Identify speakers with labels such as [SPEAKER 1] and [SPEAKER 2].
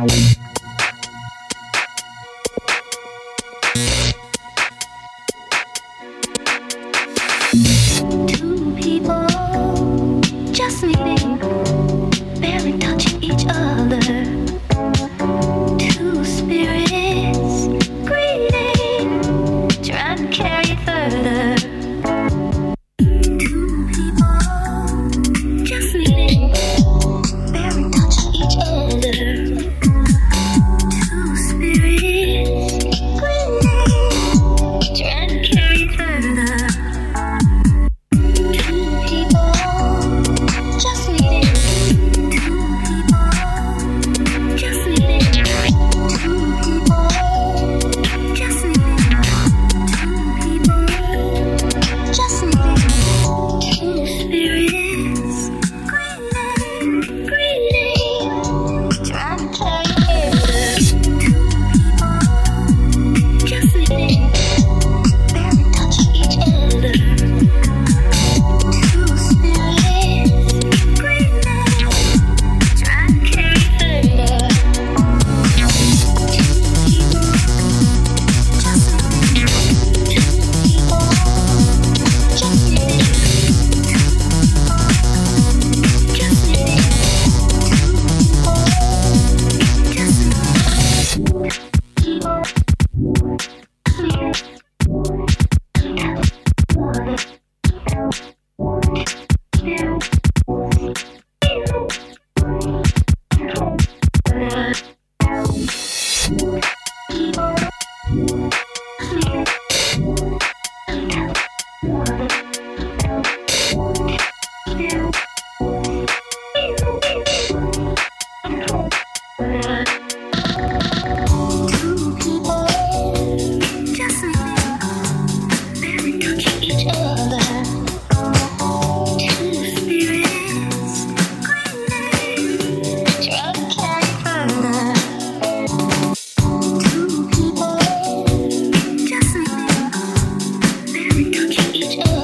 [SPEAKER 1] Two people just meeting, barely touching each other. Two spirits greeting, trying to carry it further. Two people just meeting, barely touching each other. Two spirits greeting, trying to carry it further. Each other.